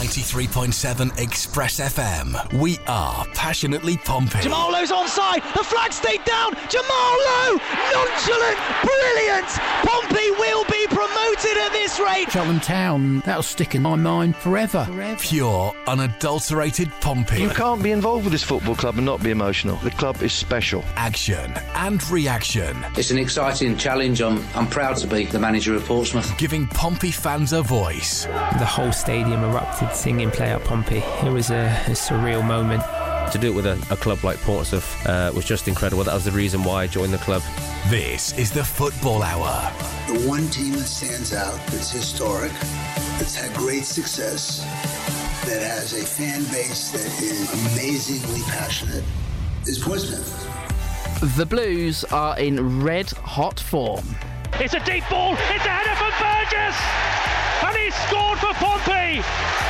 93.7 Express FM. We are passionately Pompey. Jamal Lowe's onside. The flag stayed down. Jamal Lowe, nonchalant, brilliant. Pompey will be promoted at this rate. Cheltenham Town, that'll stick in my mind forever. Pure, unadulterated Pompey. You can't be involved with this football club and not be emotional. The club is special. Action and reaction. It's an exciting challenge. I'm proud to be the manager of Portsmouth. Giving Pompey fans a voice. The whole stadium erupted singing Play Up Pompey. It was a surreal moment. To do it with a club like Portsmouth was just incredible. That was the reason why I joined the club. This is the Football Hour. The one team that stands out, that's historic, that's had great success, that has a fan base that is amazingly passionate, is Portsmouth. The Blues are in red-hot form. It's a deep ball, it's a header from Burgess, and he's scored for Pompey!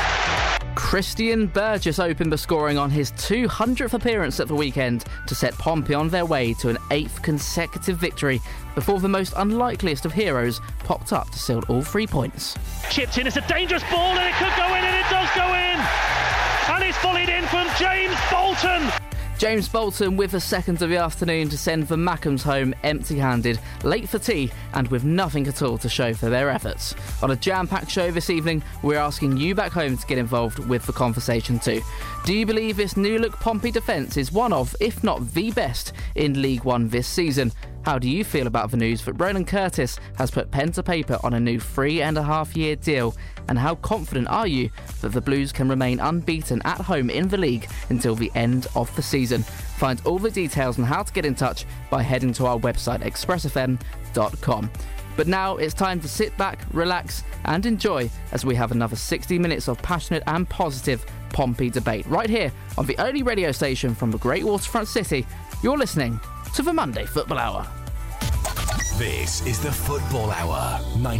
Christian Burgess opened the scoring on his 200th appearance at the weekend to set Pompey on their way to an 8th consecutive victory before the most unlikeliest of heroes popped up to seal all 3 points. Chipped in, it's a dangerous ball and it could go in, and it does go in! And it's volleyed in from James Bolton! James Bolton with the second of the afternoon to send the Mackems home empty-handed, late for tea and with nothing at all to show for their efforts. On a jam-packed show this evening, we're asking you back home to get involved with the conversation too. Do you believe this new-look Pompey defence is one of, if not the best, in League One this season? How do you feel about the news that Ronan Curtis has put pen to paper on a new 3.5-year deal? And how confident are you that the Blues can remain unbeaten at home in the league until the end of the season? Find all the details on how to get in touch by heading to our website expressfm.com. But now it's time to sit back, relax and enjoy as we have another 60 minutes of passionate and positive Pompey debate right here on the only radio station from the great waterfront city. You're listening to the Monday Football Hour. This is the Football Hour,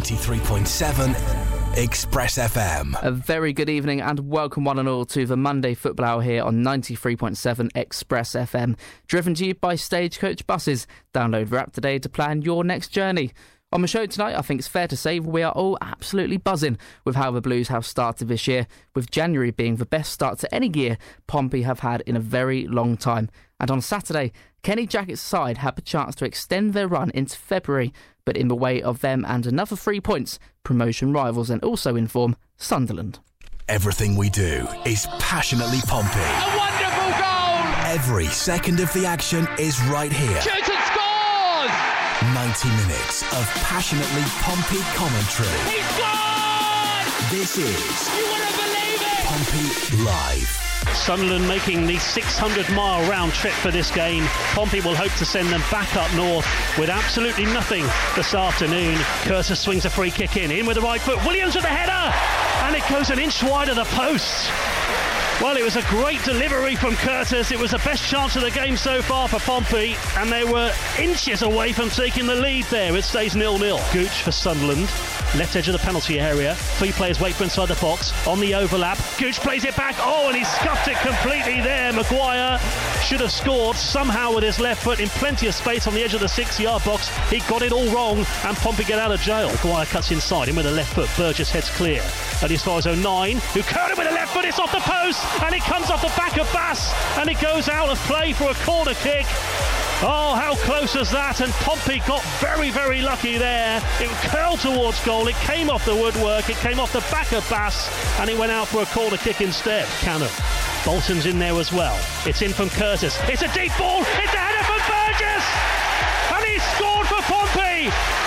93.7 Express FM. A very good evening and welcome one and all to the Monday Football Hour here on 93.7 Express FM. Driven to you by Stagecoach Buses. Download the app today to plan your next journey. On the show tonight, I think it's fair to say we are all absolutely buzzing with how the Blues have started this year, with January being the best start to any year Pompey have had in a very long time. And on Saturday, Kenny Jackett's side had the chance to extend their run into February, but in the way of them and another 3 points, promotion rivals and also in form, Sunderland. Everything we do is passionately Pompey. A wonderful goal! Every second of the action is right here. Shoots and scores! 90 minutes of passionately Pompey commentary. He scored! This is... You wouldn't believe it! Pompey Live. Sunderland making the 600-mile round trip for this game. Pompey will hope to send them back up north with absolutely nothing this afternoon. Curtis swings a free kick in with the right foot. Williams with the header! And it goes an inch wide of the post. Well, it was a great delivery from Curtis. It was the best chance of the game so far for Pompey, and they were inches away from taking the lead there. It stays 0-0. Gooch for Sunderland. Left edge of the penalty area. 3 players wait for inside the box. On the overlap. Gooch plays it back. Oh, and he scuffed it completely there. Maguire should have scored somehow with his left foot in plenty of space on the edge of the 6-yard box. He got it all wrong, and Pompey get out of jail. Maguire cuts inside him with a left foot. Burgess heads clear. And as far as 09, who curled it with a left foot. It's off the post, and it comes off the back of Bass, and it goes out of play for a corner kick. Oh, how close was that? And Pompey got very, very lucky there. It curled towards goal. It came off the woodwork. It came off the back of Bass, and it went out for a corner kick instead. Cannon. Bolton's in there as well. It's in from Curtis. It's a deep ball. It's a header from Burgess, and he scored for Pompey.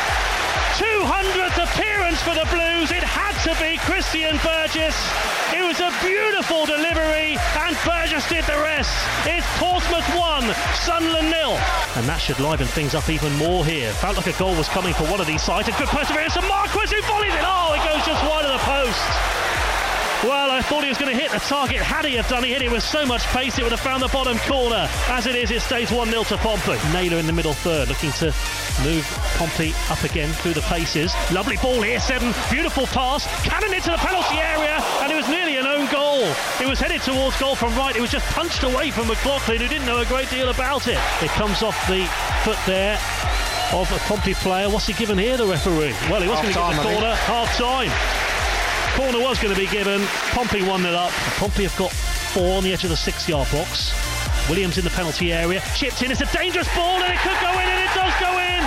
200th appearance for the Blues. It had to be Christian Burgess. It was a beautiful delivery, and Burgess did the rest. It's Portsmouth 1, Sunderland 0. And that should liven things up even more here. Felt like a goal was coming for one of these sides. A good perseverance from Marquis, who volleys it. Oh, it goes just wide of the post. Well, I thought he was going to hit the target. Had he have done, he hit it with so much pace, it would have found the bottom corner. As it is, it stays 1-0 to Pompey. Naylor in the middle third, looking to move Pompey up again through the paces. Lovely ball here, 7. Beautiful pass. Cannon into the penalty area, and it was nearly an own goal. It was headed towards goal from right. It was just punched away from McLaughlin, who didn't know a great deal about it. It comes off the foot there of a Pompey player. What's he given here, the referee? Well, he was going to give the corner. Half time. Corner was going to be given. Pompey 1-0 up. Pompey have got 4 on the edge of the 6-yard box. Williams in the penalty area. Chipped in. It's a dangerous ball and it could go in, and it does go in.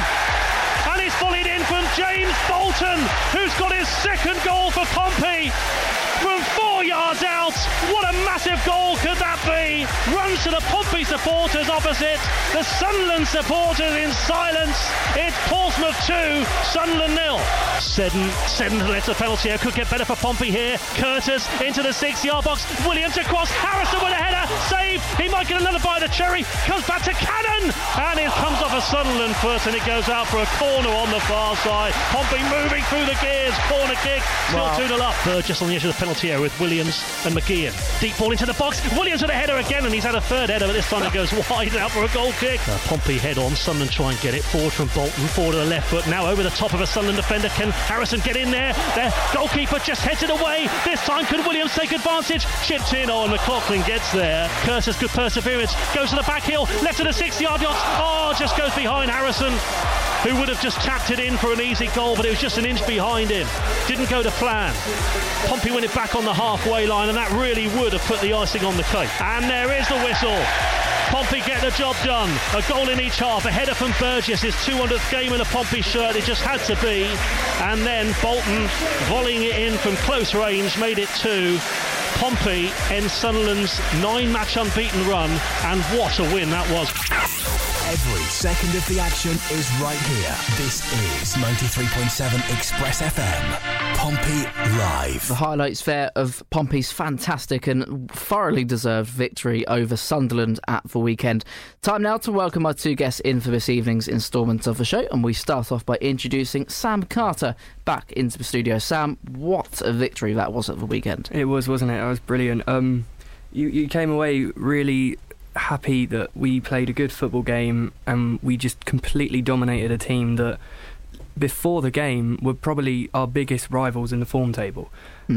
And it's volleyed in from James Bolton, who's got his second goal for Pompey. From 4 yards out, what a massive goal could that be? Runs to the Pompey supporters opposite, the Sunderland supporters in silence. It's Portsmouth 2, Sunderland 0. Seddon lets the penalty area, could get better for Pompey here. Curtis into the 6-yard box, Williams across, Harrison with a header, save, he might get another bite of the cherry, comes back to Cannon, and it comes off a Sunderland foot and it goes out for a corner on the far side. Pompey moving through the gears, corner kick, still 2-0 up. Burgess on the edge of the penalty area with Williams and McGeehan. Deep ball into the box, Williams with a header again, and he's had a third header, but this time it goes wide out for a goal kick. Pompey head on, Sunderland try and get it forward from Bolton, forward to the left foot, now over the top of a Sunderland defender. Can Harrison get in there? Their goalkeeper just heads it away. This time could Williams take advantage? Chipped in, and McLaughlin gets there. Curtis, good perseverance, goes to the back heel, left to the 6-yard box, just goes behind Harrison, who would have just tapped it in for an easy goal, but it was just an inch behind him. Didn't go to plan. Pompey win it back on the halfway line, and that really would have put the icing on the cake. And there is the whistle. Pompey get the job done. A goal in each half. A header from Burgess, his 200th game in a Pompey shirt. It just had to be. And then Bolton volleying it in from close range made it 2. Pompey ends Sunderland's 9-match unbeaten run, and what a win that was. Every second of the action is right here. This is 93.7 Express FM. Pompey Live. The highlights there of Pompey's fantastic and thoroughly deserved victory over Sunderland at the weekend. Time now to welcome my 2 guests in for this evening's instalment of the show, and we start off by introducing Sam Carter back into the studio. Sam, what a victory that was at the weekend. It was, wasn't it? It was brilliant. You came away really happy that we played a good football game, and we just completely dominated a team that before the game were probably our biggest rivals in the form table.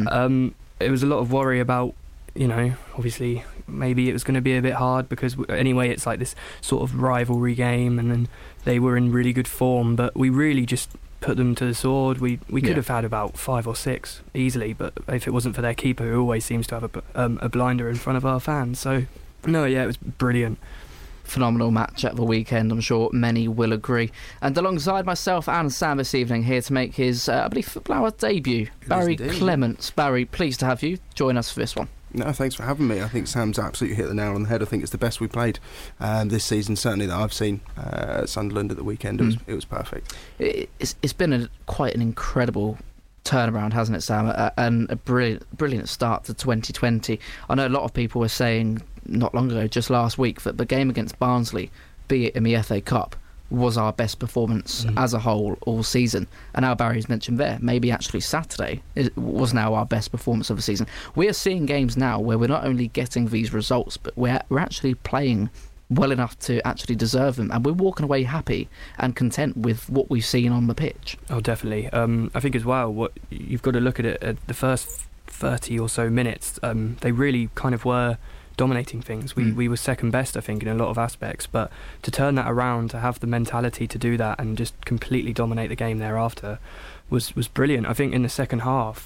It was a lot of worry about, obviously maybe it was going to be a bit hard because anyway it's like this sort of rivalry game, and then they were in really good form, but we really just put them to the sword. We could have had about 5 or 6 easily, but if it wasn't for their keeper, who always seems to have a blinder in front of our fans. So no, yeah, it was brilliant. Phenomenal match at the weekend, I'm sure many will agree. And alongside myself and Sam this evening, here to make his, I believe, Football Hour debut, Barry Clements. Barry, pleased to have you join us for this one. No, thanks for having me. I think Sam's absolutely hit the nail on the head. I think it's the best we played this season, certainly that I've seen at Sunderland at the weekend. It was perfect. It's been quite an incredible turnaround, hasn't it, Sam? And a brilliant start to 2020. I know a lot of people were saying not long ago, just last week, that the game against Barnsley, be it in the FA Cup, was our best performance as a whole all season. And now Barry's mentioned there, maybe actually Saturday was now our best performance of the season. We are seeing games now where we're not only getting these results, but we're actually playing well enough to actually deserve them, and we're walking away happy and content with what we've seen on the pitch. Oh, definitely. I think as well, what you've got to look at it at the first 30 or so minutes, they really kind of were dominating things. We were second best, I think, in a lot of aspects, but to turn that around, to have the mentality to do that and just completely dominate the game thereafter was brilliant. I think in the second half,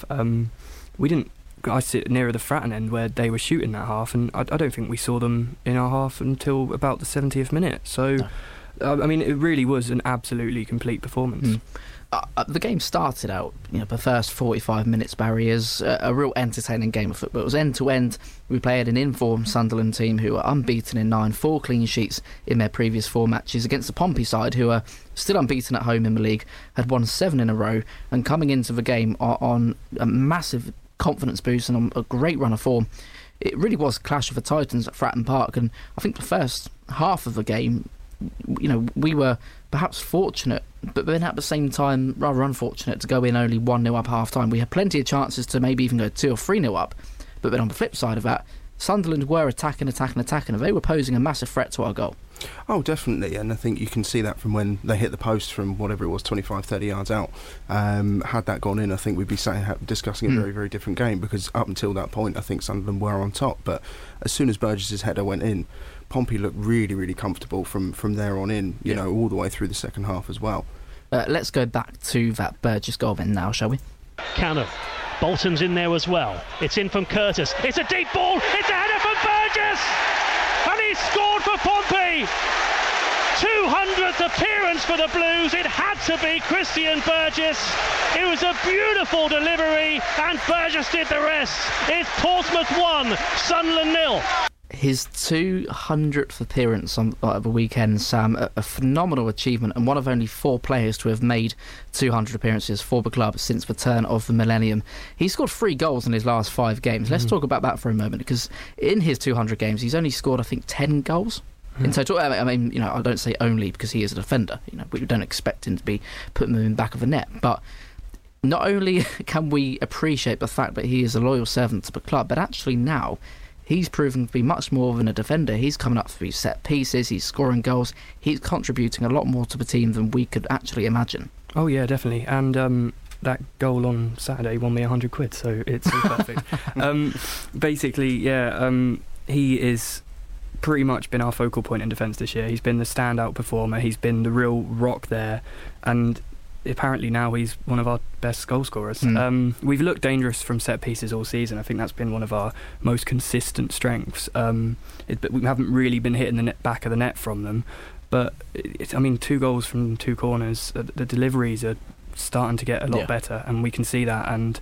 I sit nearer the Fratton end where they were shooting that half, and I don't think we saw them in our half until about the 70th minute. So, I mean, it really was an absolutely complete performance. The game started out, the first 45 minutes, Barry, as a real entertaining game of football. It was end to end. We played an informed Sunderland team who are unbeaten in 9, 4 clean sheets in their previous 4 matches, against the Pompey side, who are still unbeaten at home in the league, had won 7 in a row, and coming into the game on a massive confidence boost and on a great run of form. It really was clash of the titans at Fratton Park, and I think the first half of the game, we were perhaps fortunate, but then at the same time rather unfortunate to go in only 1-0 up half time. We had plenty of chances to maybe even go 2 or 3-0 up, but then on the flip side of that, Sunderland were attacking, and they were posing a massive threat to our goal. Oh, definitely, and I think you can see that from when they hit the post from whatever it was, 25-30 yards out. Had that gone in, I think we'd be discussing a very, very different game, because up until that point I think Sunderland were on top, but as soon as Burgess's header went in, Pompey looked really, really comfortable from there on in, all the way through the second half as well. Let's go back to that Burgess goal then now, shall we? Cannon Bolton's in there as well. It's in from Curtis. It's a deep ball. It's a header from Burgess. And he's scored for Pompey. 200th appearance for the Blues. It had to be Christian Burgess. It was a beautiful delivery and Burgess did the rest. It's Portsmouth 1, Sunderland 0. His 200th appearance on the weekend, Sam, a phenomenal achievement, and one of only 4 players to have made 200 appearances for the club since the turn of the millennium. He scored 3 goals in his last 5 games. Let's talk about that for a moment, because in his 200 games, he's only scored, I think, 10 goals in total. I mean, you know, I don't say only because he is a defender. You know, we don't expect him to be putting them in the back of the net, but not only can we appreciate the fact that he is a loyal servant to the club, but actually now he's proven to be much more than a defender. He's coming up through set pieces, he's scoring goals, he's contributing a lot more to the team than we could actually imagine. Oh yeah, definitely. And that goal on Saturday won me £100, so it's all perfect. Basically, yeah, he is pretty much been our focal point in defence this year. He's been the standout performer, he's been the real rock there, and apparently now he's one of our best goal scorers. We've looked dangerous from set pieces all season. I think that's been one of our most consistent strengths. But we haven't really been hitting the back of the net from them. But I mean, 2 goals from 2 corners. The deliveries are starting to get a lot better, and we can see that. And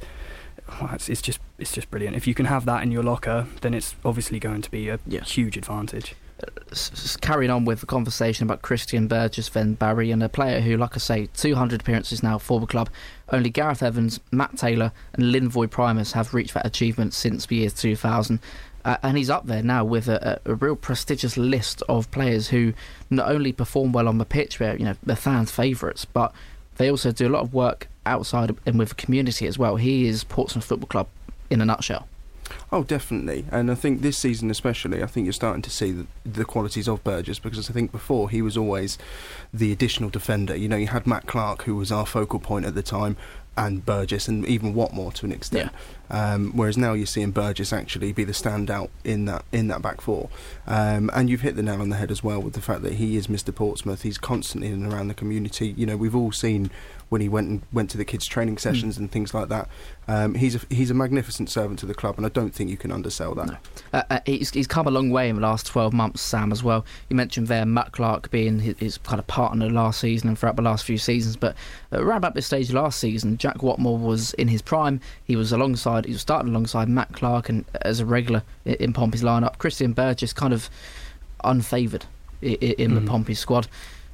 it's just brilliant. If you can have that in your locker, then it's obviously going to be a huge advantage. Carrying on with the conversation about Christian Burgess, then Barry, and a player who, like I say, 200 appearances now for the club. Only Gareth Evans, Matt Taylor and Linvoy Primus have reached that achievement since the year 2000. And he's up there now with a real prestigious list of players who not only perform well on the pitch, where they're fans' favourites, but they also do a lot of work outside and with the community as well. He is Portsmouth Football Club in a nutshell. Oh, definitely. And I think this season especially, I think you're starting to see the qualities of Burgess, because I think before he was always the additional defender. You know, you had Matt Clark, who was our focal point at the time, and Burgess, and even Watmore to an extent. Whereas now you're seeing Burgess actually be the standout in that back four. And you've hit the nail on the head as well with the fact that he is Mr. Portsmouth. He's constantly in and around the community. You know, we've all seen when he went to the kids' training sessions and things like that. He's a magnificent servant to the club, and I don't think you can undersell that. No. He's come a long way in the last 12 months, Sam, as well. You mentioned there Matt Clark being his kind of partner last season and throughout the last few seasons, but around about this stage last season, Jack Watmore was in his prime. He was starting alongside Matt Clark and as a regular in Pompey's lineup. Christian Burgess kind of unfavoured in the Pompey squad,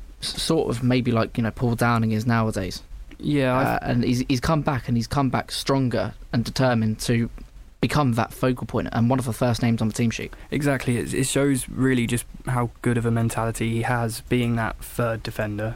sort of maybe like Paul Downing is nowadays. Yeah, and he's come back, and he's come back stronger and determined to become that focal point and one of the first names on the team sheet. Exactly. It shows really just how good of a mentality he has, being that third defender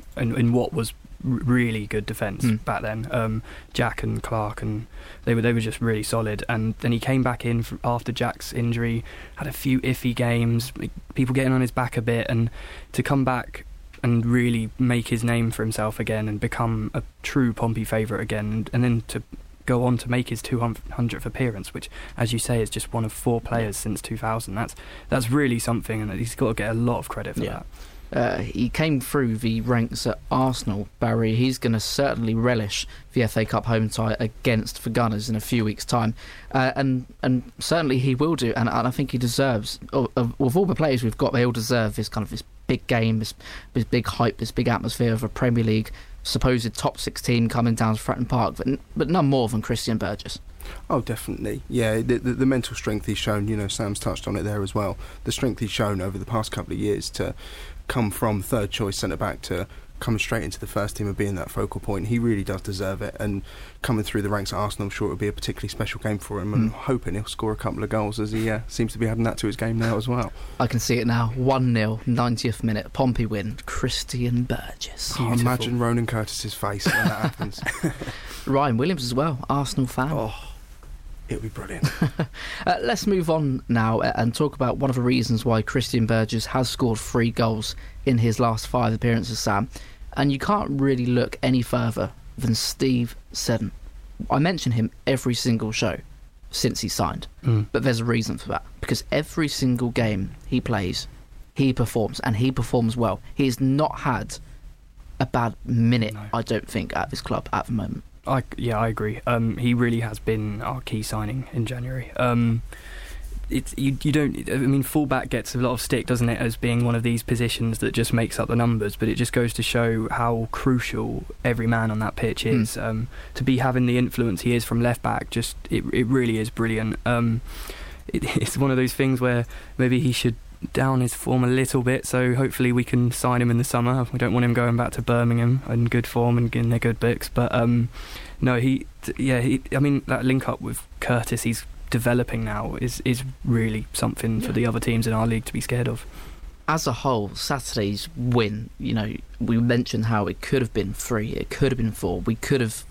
in what was really good defence back then. Jack and Clark, and they were just really solid. And then he came back in after Jack's injury, had a few iffy games, people getting on his back a bit, and to come back and really make his name for himself again and become a true Pompey favourite again, and then to go on to make his 200th appearance, which, as you say, is just one of 4 players since 2000. That's really something, and he's got to get a lot of credit for that. He came through the ranks at Arsenal, Barry. He's going to certainly relish the FA Cup home tie against the Gunners in a few weeks' time, and certainly he will do. And I think he deserves, of all the players we've got, they all deserve this kind of this big game, this big hype, this big atmosphere of a Premier League supposed top 6 team coming down to Fratton Park, but none more than Christian Burgess. Oh, definitely. Yeah, the mental strength he's shown, Sam's touched on it there as well. The strength he's shown over the past couple of years to come from third choice centre-back to coming straight into the first team and being that focal point, he really does deserve it. And coming through the ranks at Arsenal, I'm sure it'll be a particularly special game for him, and I'm hoping he'll score a couple of goals, as he seems to be adding that to his game now as well. I can see it now. 1-0, 90th minute, Pompey win, Christian Burgess. Oh, imagine Ronan Curtis's face when that happens. Ryan Williams as well, Arsenal fan. Oh, it'll be brilliant. Let's move on now and talk about one of the reasons why Christian Burgess has scored 3 goals in his last 5 appearances, Sam. And you can't really look any further than Steve Seddon. I mention him every single show since he signed, but there's a reason for that, because every single game he plays, he performs, and he performs well. He has not had a bad minute, I don't think, at this club at the moment. I agree. He really has been our key signing in January. Fullback gets a lot of stick, doesn't it, as being one of these positions that just makes up the numbers, but it just goes to show how crucial every man on that pitch is. To be having the influence he is from left back, it really is brilliant. It's one of those things where maybe he should down his form a little bit, so hopefully we can sign him in the summer. We don't want him going back to Birmingham in good form and getting their good books, but that link up with Curtis he's developing now is really something for the other teams in our league to be scared of. As a whole, Saturday's win, we mentioned how it could have been 3, it could have been 4, we could have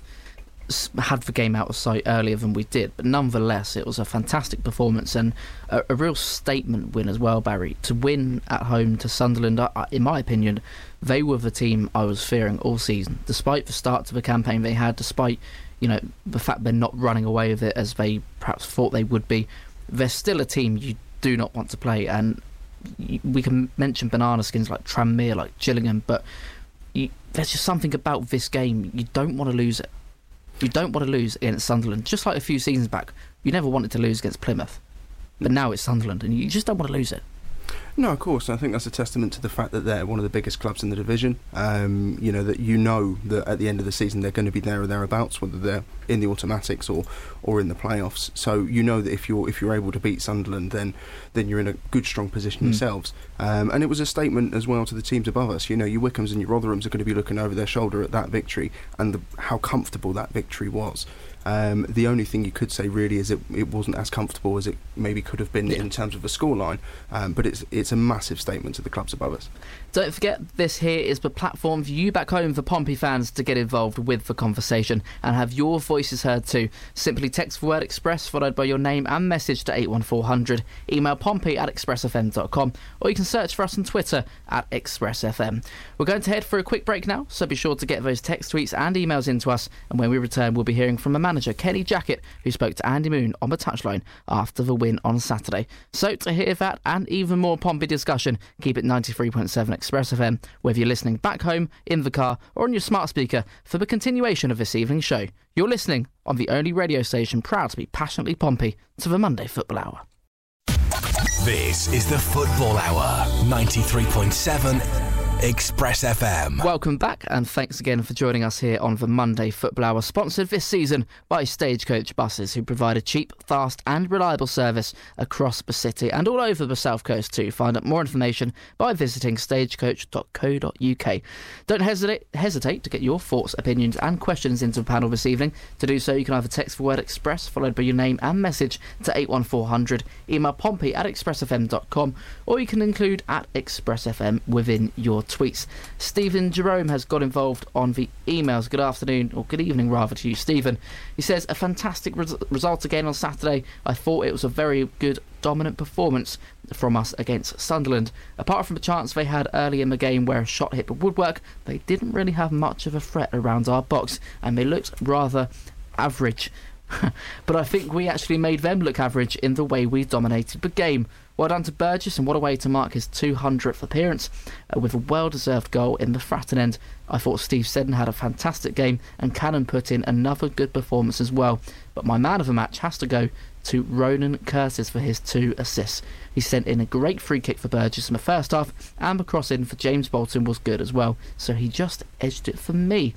had the game out of sight earlier than we did, but nonetheless it was a fantastic performance and a real statement win as well, Barry. To win at home to Sunderland, in my opinion, they were the team I was fearing all season, despite the start to the campaign they had, despite the fact they're not running away with it as they perhaps thought they would be. They're still a team you do not want to play, and we can mention banana skins like Tranmere, like Gillingham, but there's just something about this game. You don't want to lose it. You don't want to lose against Sunderland. Just like a few seasons back, you never wanted to lose against Plymouth, but now it's Sunderland and you just don't want to lose it. No, of course. I think that's a testament to the fact that they're one of the biggest clubs in the division. That that at the end of the season they're going to be there or thereabouts, whether they're in the automatics or in the playoffs. So that if you're able to beat Sunderland, then you're in a good, strong position yourselves. And it was a statement as well to the teams above us. Your Wickhams and your Rotherhams are going to be looking over their shoulder at that victory and how comfortable that victory was. The only thing you could say really is it wasn't as comfortable as it maybe could have been in terms of a scoreline, but it's a massive statement to the clubs above us. Don't forget, this here is the platform for you back home for Pompey fans to get involved with the conversation and have your voices heard too. Simply text the word Express followed by your name and message to 81400, email pompey@expressfm.com, or you can search for us on Twitter @ExpressFM. We're going to head for a quick break now, so be sure to get those text tweets and emails into us, and when we return we'll be hearing from a manager, Kenny Jackett, who spoke to Andy Moon on the touchline after the win on Saturday. So to hear that and even more Pompey discussion, keep it 93.7 Express FM, whether you're listening back home, in the car or on your smart speaker for the continuation of this evening's show. You're listening on the only radio station proud to be passionately Pompey to the Monday Football Hour. This is the Football Hour, 93.7 Express FM. Welcome back and thanks again for joining us here on the Monday Football Hour, sponsored this season by Stagecoach Buses, who provide a cheap, fast and reliable service across the city and all over the South Coast too. Find out more information by visiting stagecoach.co.uk. Don't hesitate to get your thoughts, opinions and questions into the panel this evening. To do so, you can either text the word Express followed by your name and message to 81400, email pompey@expressfm.com, or you can include @ExpressFM within your tweets. Stephen Jerome has got involved on the emails. Good afternoon, or good evening rather, to you, Stephen. He says, a fantastic result again on Saturday. I thought it was a very good, dominant performance from us against Sunderland. Apart from the chance they had early in the game where a shot hit the woodwork, they didn't really have much of a threat around our box and they looked rather average. But I think we actually made them look average in the way we dominated the game. Well done to Burgess, and what a way to mark his 200th appearance with a well-deserved goal in the Fratton end. I thought Steve Seddon had a fantastic game and Cannon put in another good performance as well. But my man of the match has to go to Ronan Curtis for his 2 assists. He sent in a great free kick for Burgess in the first half, and the cross in for James Bolton was good as well, so he just edged it for me.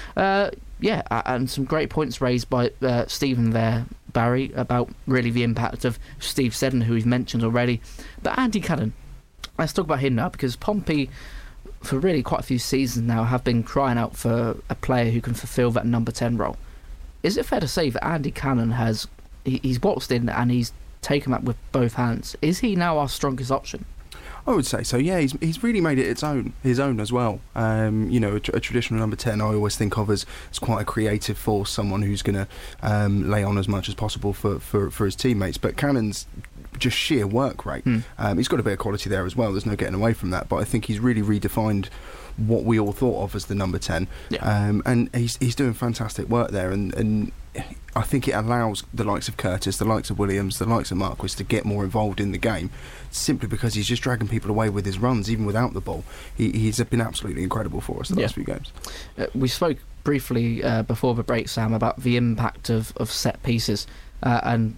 And some great points raised by Stephen there, Barry, about really the impact of Steve Seddon, who we've mentioned already. But Andy Cannon, let's talk about him now, because Pompey, for really quite a few seasons now, have been crying out for a player who can fulfil that number 10 role. Is it fair to say that Andy Cannon he's waltzed in and he's taken that with both hands? Is he now our strongest option? I would say so, yeah. He's really made it his own as well. A traditional number 10 I always think of as quite a creative force, someone who's going to lay on as much as possible for his teammates. But Cannon's just sheer work rate. He's got a bit of quality there as well, there's no getting away from that, but I think he's really redefined what we all thought of as the number 10. And he's doing fantastic work there, and I think it allows the likes of Curtis, the likes of Williams, the likes of Marquis to get more involved in the game, simply because he's just dragging people away with his runs, even without the ball. He's been absolutely incredible for us the last few games. We spoke briefly before the break, Sam, about the impact of set pieces, and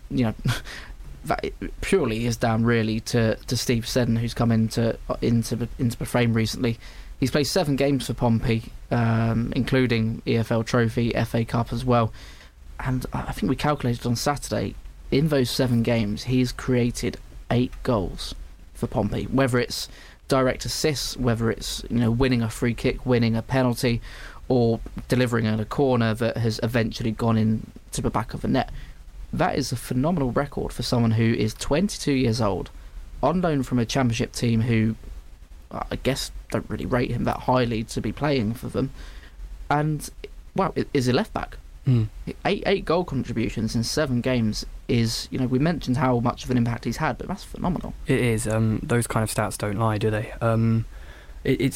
that purely is down really to Steve Seddon, who's come into the frame recently. He's played 7 games for Pompey, including EFL Trophy, FA Cup as well, and I think we calculated on Saturday, in those 7 games he's created 8 goals for Pompey, whether it's direct assists, whether it's winning a free kick, winning a penalty, or delivering on a corner that has eventually gone into the back of the net. That is a phenomenal record for someone who is 22 years old, on loan from a Championship team who I guess don't really rate him that highly to be playing for them, and is a left back. 8 goal contributions in 7 games is, we mentioned how much of an impact he's had, but that's phenomenal. It is. Those kind of stats don't lie, do they? It's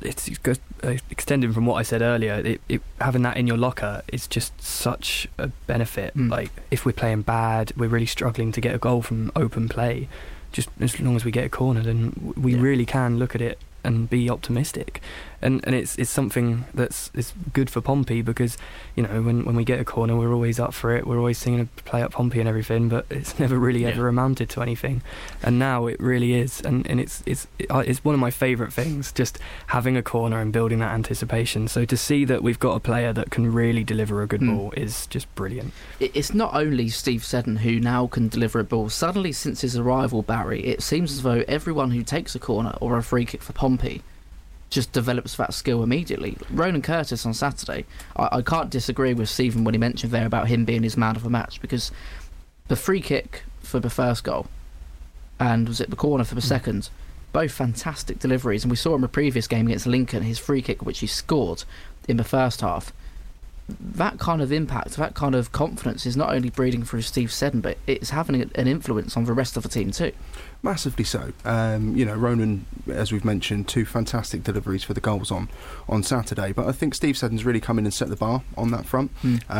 extending from what I said earlier. Having that in your locker is just such a benefit. Like, if we're playing bad, we're really struggling to get a goal from open play, just as long as we get a corner, then we really can look at it and be optimistic, and it's something it's good for Pompey, because when we get a corner, we're always up for it, we're always singing a play up Pompey and everything, but it's never really ever amounted to anything, and now it really is, and it's one of my favourite things, just having a corner and building that anticipation. So to see that we've got a player that can really deliver a good ball is just brilliant. It's not only Steve Seddon who now can deliver a ball. Suddenly, since his arrival, Barry, it seems as though everyone who takes a corner or a free kick for Pompey just develops that skill immediately. Ronan Curtis on Saturday, I can't disagree with Stephen when he mentioned there about him being his man of the match, because the free kick for the first goal and was it the corner for the second, both fantastic deliveries, and we saw in the previous game against Lincoln his free kick which he scored in the first half. That kind of impact, that kind of confidence is not only breeding through Steve Seddon, but it's having an influence on the rest of the team too. Massively so. Ronan, as we've mentioned, 2 fantastic deliveries for the goals on Saturday, but I think Steve Seddon's really come in and set the bar on that front,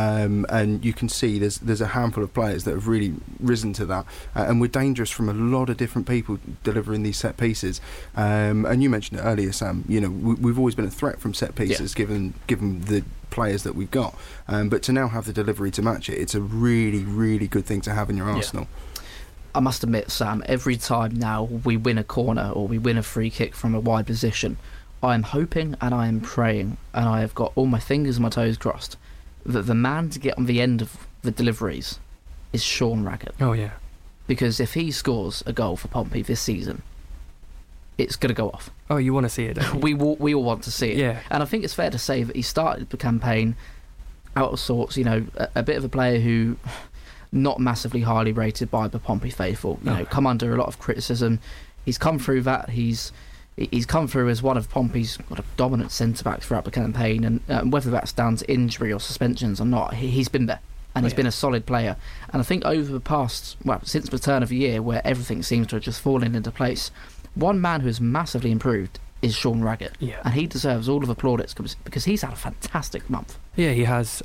and you can see there's a handful of players that have really risen to that, and we're dangerous from a lot of different people delivering these set pieces, and you mentioned it earlier, Sam, we've always been a threat from set pieces given the players that we've got, but to now have the delivery to match it, it's a really, really good thing to have in your arsenal. I must admit, Sam, every time now we win a corner or we win a free kick from a wide position, I am hoping and I am praying, and I have got all my fingers and my toes crossed, that the man to get on the end of the deliveries is Sean Raggett. Oh yeah. Because if he scores a goal for Pompey this season, it's going to go off. Oh, you want to see it, don't you? We all want to see it. Yeah. And I think it's fair to say that he started the campaign out of sorts, a bit of a player who not massively highly rated by the Pompey faithful, come under a lot of criticism. He's come through that. He's come through as one of Pompey's dominant centre-backs throughout the campaign, and whether that's down to injury or suspensions or not, he's been there, and he's been a solid player. And I think over the past, since the turn of the year, where everything seems to have just fallen into place, one man who has massively improved is Sean Raggett, and he deserves all of the plaudits because he's had a fantastic month. Yeah, he has.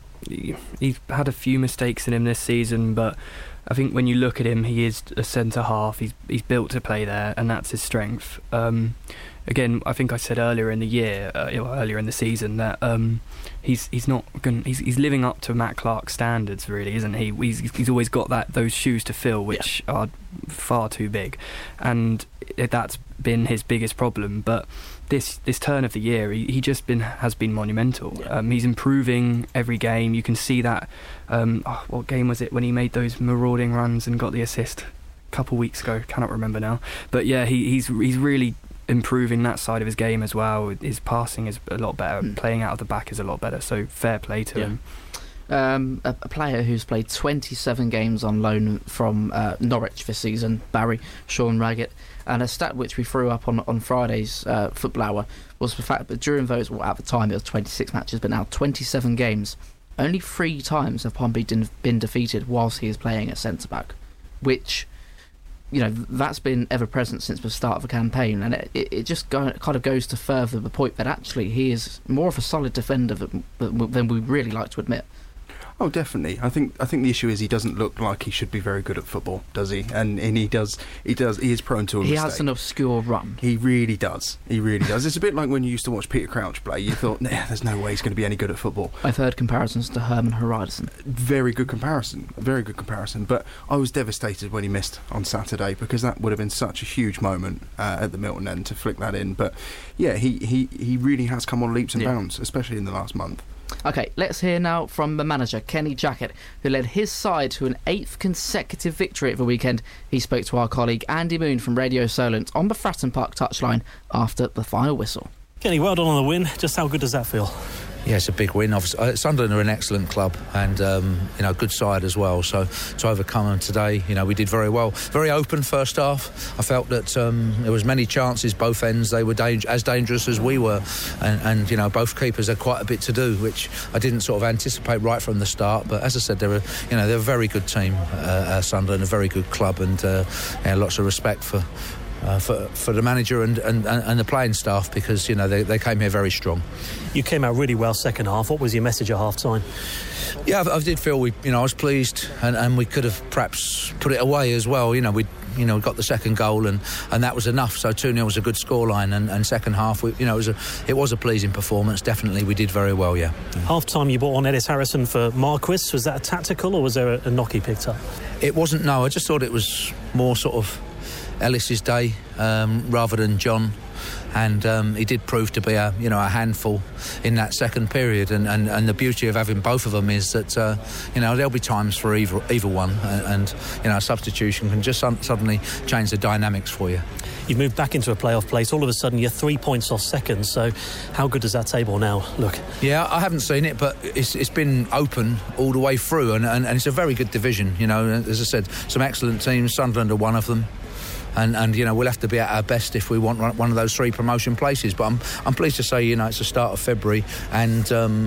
He's had a few mistakes in him this season, but I think when you look at him, he is a centre half. He's built to play there, and that's his strength. Again, I think I said earlier in the year, earlier in the season, that he's not going. He's living up to Matt Clark's standards, really, isn't he? He's always got those shoes to fill, which are far too big, and that's been his biggest problem. But this turn of the year, he just has been monumental. He's improving every game. You can see that. What game was it when he made those marauding runs and got the assist? A couple weeks ago, cannot remember now. But yeah, he's really improving that side of his game as well. His passing is a lot better. Playing out of the back is a lot better. So fair play to him. A player who's played 27 games on loan from Norwich this season, Barry, Sean Raggett, and a stat which we threw up on Friday's Football Hour was the fact that during those, at the time it was 26 matches, but now 27 games, only 3 times have Pompey been defeated whilst he is playing at centre-back, which, that's been ever present since the start of the campaign, and it just kind of goes to further the point that actually he is more of a solid defender than we really like to admit. Oh, definitely. I think the issue is he doesn't look like he should be very good at football, does he? And he does. He is prone to a mistake. He has an obscure run. He really does. It's a bit like when you used to watch Peter Crouch play. You thought, nah, there's no way he's going to be any good at football. I've heard comparisons to Herman Hreiðarsson. Very good comparison. But I was devastated when he missed on Saturday, because that would have been such a huge moment at the Milton end to flick that in. But yeah, he really has come on leaps and bounds, especially in the last month. OK, let's hear now from the manager, Kenny Jackett, who led his side to an 8th consecutive victory at the weekend. He spoke to our colleague Andy Moon from Radio Solent on the Fratton Park touchline after the final whistle. Kenny, well done on the win. Just how good does that feel? Yeah, it's a big win. Sunderland are an excellent club and, good side as well. So to overcome them today, we did very well. Very open first half. I felt that there was many chances, both ends. They were as dangerous as we were. And both keepers had quite a bit to do, which I didn't sort of anticipate right from the start. But as I said, they're a very good team, Sunderland, a very good club, and lots of respect for the manager and the playing staff, because they came here very strong. You came out really well second half. What was your message at half time? Yeah, I did feel I was pleased, and we could have perhaps put it away as well. We got the second goal and that was enough. So 2-0 was a good scoreline, and second half it was a pleasing performance. Definitely we did very well. Yeah. Half time you brought on Ellis Harrison for Marquis. Was that a tactical, or was there a knock he picked up? It wasn't. No, I just thought it was more sort of Ellis's day rather than John, and he did prove to be a handful in that second period, and the beauty of having both of them is that there'll be times for either one, and a substitution can just suddenly change the dynamics for you. You've moved back into a playoff place. All of a sudden you're 3 points off second, so how good does that table now look? Yeah, I haven't seen it, but it's been open all the way through, and it's a very good division. As I said, some excellent teams. Sunderland are one of them. And we'll have to be at our best if we want one of those 3 promotion places. But I'm pleased to say, it's the start of February, and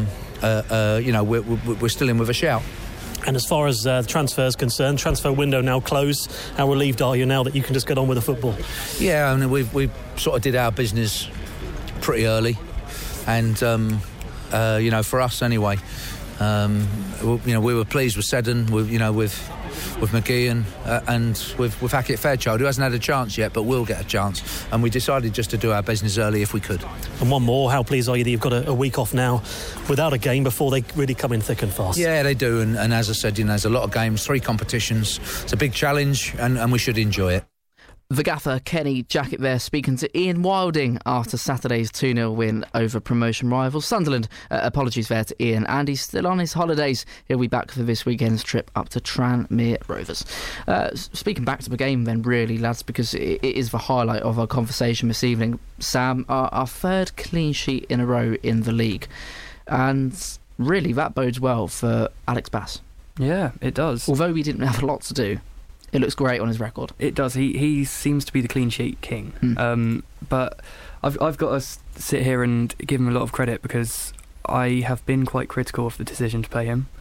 we're still in with a shout. And as far as the transfer is concerned, transfer window now closed. How relieved are you now that you can just get on with the football? Yeah, we sort of did our business pretty early, and for us anyway, we were pleased with Seddon, with McGee and with Hackett Fairchild, who hasn't had a chance yet but will get a chance, and we decided just to do our business early if we could. And one more, how pleased are you that you've got a week off now without a game before they really come in thick and fast? Yeah, they do, and as I said, there's a lot of games, 3 competitions. It's a big challenge, and we should enjoy it. The gaffer, Kenny Jackett there, speaking to Ian Wilding after Saturday's 2-0 win over promotion rivals Sunderland. Apologies there to Ian, and he's still on his holidays. He'll be back for this weekend's trip up to Tranmere Rovers. Speaking back to the game then, really, lads, because it is the highlight of our conversation this evening. Sam, our 3rd clean sheet in a row in the league, and really that bodes well for Alex Bass. Yeah, it does. Although we didn't have a lot to do, it looks great on his record. It does. He seems to be the clean sheet king. But I've got to sit here and give him a lot of credit, because I have been quite critical of the decision to play him.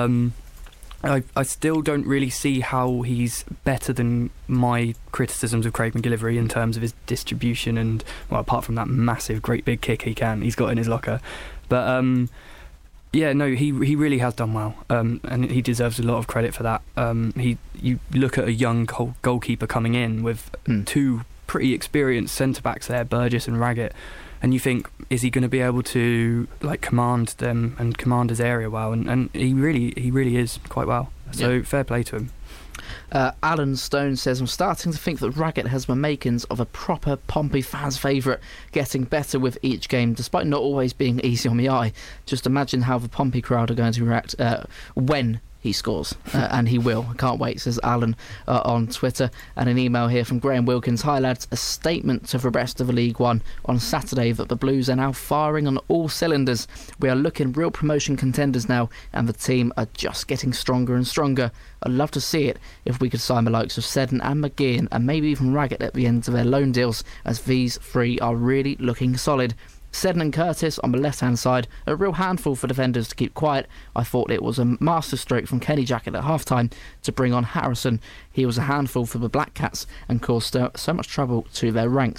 I still don't really see how he's better than my criticisms of Craig McGillivray in terms of his distribution and, well, apart from that massive, great big kick he's got in his locker. But yeah, no, he really has done well, and he deserves a lot of credit for that. You look at a young goalkeeper coming in with 2 pretty experienced centre-backs there, Burgess and Raggett, and you think, is he going to be able to command them and command his area well? And he really is quite well. So fair play to him. Alan Stone says, I'm starting to think that Raggett has the makings of a proper Pompey fans' favourite, getting better with each game, despite not always being easy on the eye. Just imagine how the Pompey crowd are going to react when he scores, and he will. I can't wait, says Alan on Twitter. And an email here from Graham Wilkins. Hi lads, a statement to the rest of the League One on Saturday that the Blues are now firing on all cylinders. We are looking real promotion contenders now, and the team are just getting stronger and stronger. I'd love to see it if we could sign the likes of Seddon and McGeehan, and maybe even Raggett at the end of their loan deals, as these 3 are really looking solid. Seddon and Curtis on the left-hand side, a real handful for defenders to keep quiet. I thought it was a masterstroke from Kenny Jackett at half-time to bring on Harrison. He was a handful for the Black Cats and caused so much trouble to their ranks.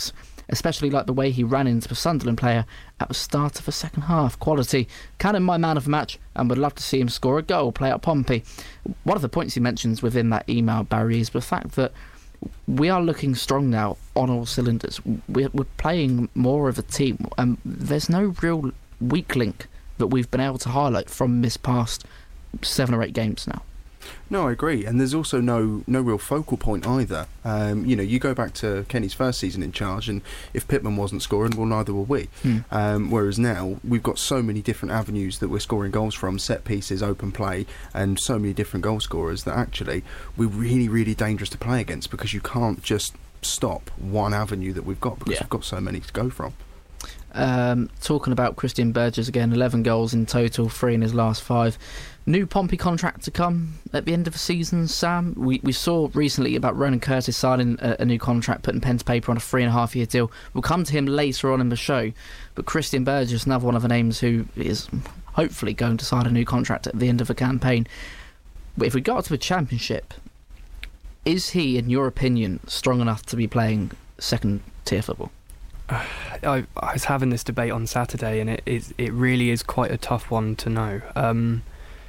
especially like the way he ran into the Sunderland player at the start of the second half. Quality. Cannon, my man of the match, and would love to see him score a goal, play at Pompey. One of the points he mentions within that email, Barry, is the fact that we are looking strong now on all cylinders. We're playing more of a team, and there's no real weak link that we've been able to highlight from this past 7 or 8 games now. No, I agree, and there's also no real focal point either. You go back to Kenny's first season in charge, and if Pittman wasn't scoring, well, neither were we. Whereas now we've got so many different avenues that we're scoring goals from, set pieces, open play, and so many different goal scorers that actually we're really, really dangerous to play against, because you can't just stop one avenue that we've got, because we've got so many to go from. Talking about Christian Burgess again, 11 goals in total, 3 in his last 5. New Pompey contract to come at the end of the season, Sam. We saw recently about Ronan Curtis signing a new contract, putting pen to paper on a 3.5-year deal. We'll come to him later on in the show, but Christian Burgess, another one of the names who is hopefully going to sign a new contract at the end of the campaign. But if we got to the Championship, is he, in your opinion, strong enough to be playing second-tier football? I was having this debate on Saturday, and it really is quite a tough one to know.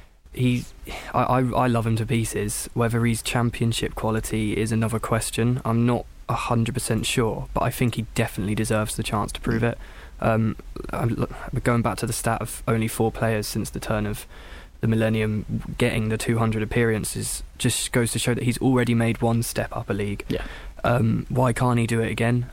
I love him to pieces. Whether he's Championship quality is another question. I'm not 100% sure, but I think he definitely deserves the chance to prove it. Going back to the stat of only 4 players since the turn of the millennium getting the 200 appearances just goes to show that he's already made one step up a league. Why can't he do it again?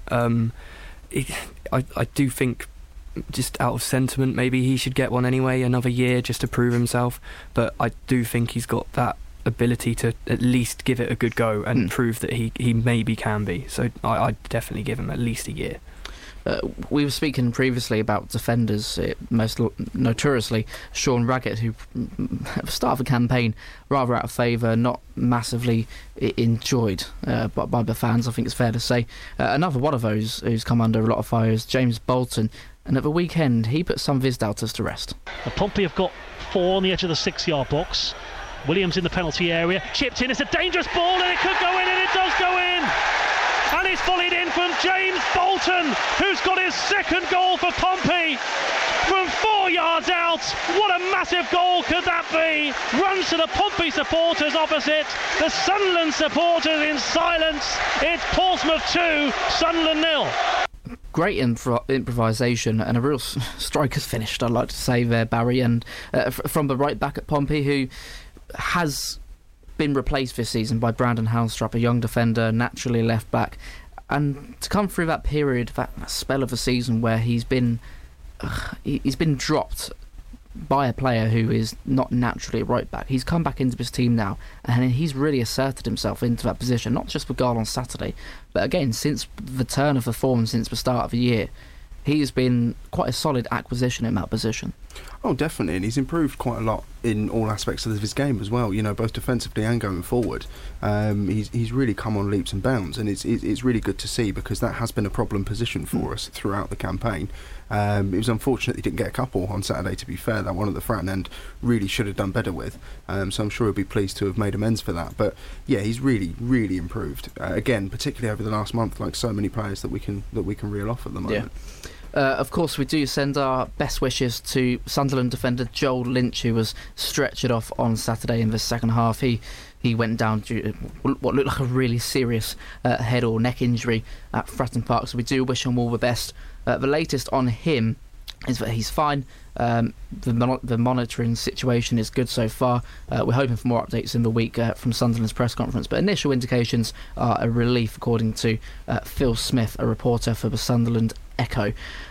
I do think, just out of sentiment, maybe he should get one anyway, another year just to prove himself. But I do think he's got that ability to at least give it a good go and prove that he maybe can be. So I'd definitely give him at least a year. We were speaking previously about defenders, most notoriously Sean Raggett, who at the start of the campaign, rather out of favour, not massively enjoyed by the fans, I think it's fair to say. Another one of those who's come under a lot of fire is James Bolton, and at the weekend he put some of his doubters to rest. Pompey have got 4 on the edge of the 6-yard box. Williams in the penalty area, chipped in, it's a dangerous ball, and it could go in, and it does go in! And it's volleyed in from James Bolton, who's got his second goal for Pompey from 4 yards out. What a massive goal could that be? Runs to the Pompey supporters opposite, the Sunderland supporters in silence. It's Portsmouth 2, Sunderland 0. Great improvisation and a real striker's finish, I'd like to say there, Barry, and from the right back at Pompey, who has been replaced this season by Brandon Halstrup, a young defender, naturally left back, and to come through that period, that spell of a season where he's been dropped by a player who is not naturally a right back. He's come back into this team now, and he's really asserted himself into that position, not just for goal on Saturday, but again, since the turn of the form, since the start of the year, he's been quite a solid acquisition in that position. Oh, definitely, and he's improved quite a lot in all aspects of his game as well, both defensively and going forward. He's really come on leaps and bounds, and it's really good to see, because that has been a problem position for us throughout the campaign. It was unfortunate he didn't get a couple on Saturday, to be fair. That one at the front end really should have done better with, so I'm sure he'll be pleased to have made amends for that. But yeah, he's really, really improved, again, particularly over the last month, like so many players that we can reel off at the moment. Of course, we do send our best wishes to Sunderland defender Joel Lynch, who was stretchered off on Saturday in the second half. He went down due to what looked like a really serious head or neck injury at Fratton Park, so we do wish him all the best. The latest on him is that he's fine. The monitoring situation is good so far. We're hoping for more updates in the week from Sunderland's press conference, but initial indications are a relief, according to Phil Smith, a reporter for the Sunderland Echo.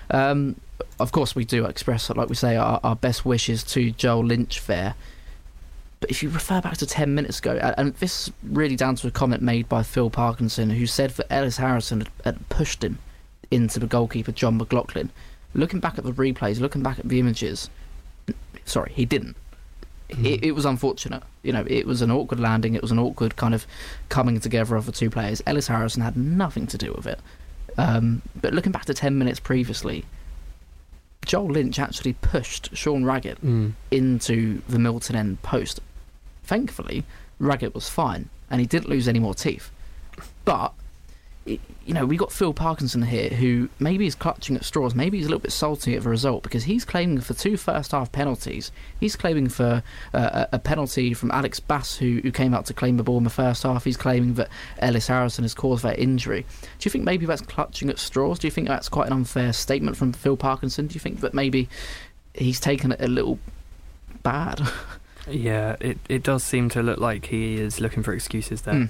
Of course, we do express, like we say, our best wishes to Joel Lynch there. But if you refer back to 10 minutes ago, and this is really down to a comment made by Phil Parkinson, who said that Ellis Harrison had pushed him into the goalkeeper John McLaughlin. Looking back at the replays, looking back at the images, sorry, he didn't. It was unfortunate. It was an awkward landing. It was an awkward kind of coming together of the two players. Ellis Harrison had nothing to do with it. But looking back to 10 minutes previously, Joel Lynch actually pushed Sean Raggett into the Milton end post. Thankfully, Raggett was fine, and he didn't lose any more teeth. But we got Phil Parkinson here, who maybe is clutching at straws, maybe he's a little bit salty at the result, because he's claiming for 2 first-half penalties. He's claiming for a penalty from Alex Bass, who came out to claim the ball in the first half. He's claiming that Ellis Harrison has caused that injury. Do you think maybe that's clutching at straws? Do you think that's quite an unfair statement from Phil Parkinson? Do you think that maybe he's taken it a little bad? Yeah, it does seem to look like he is looking for excuses there.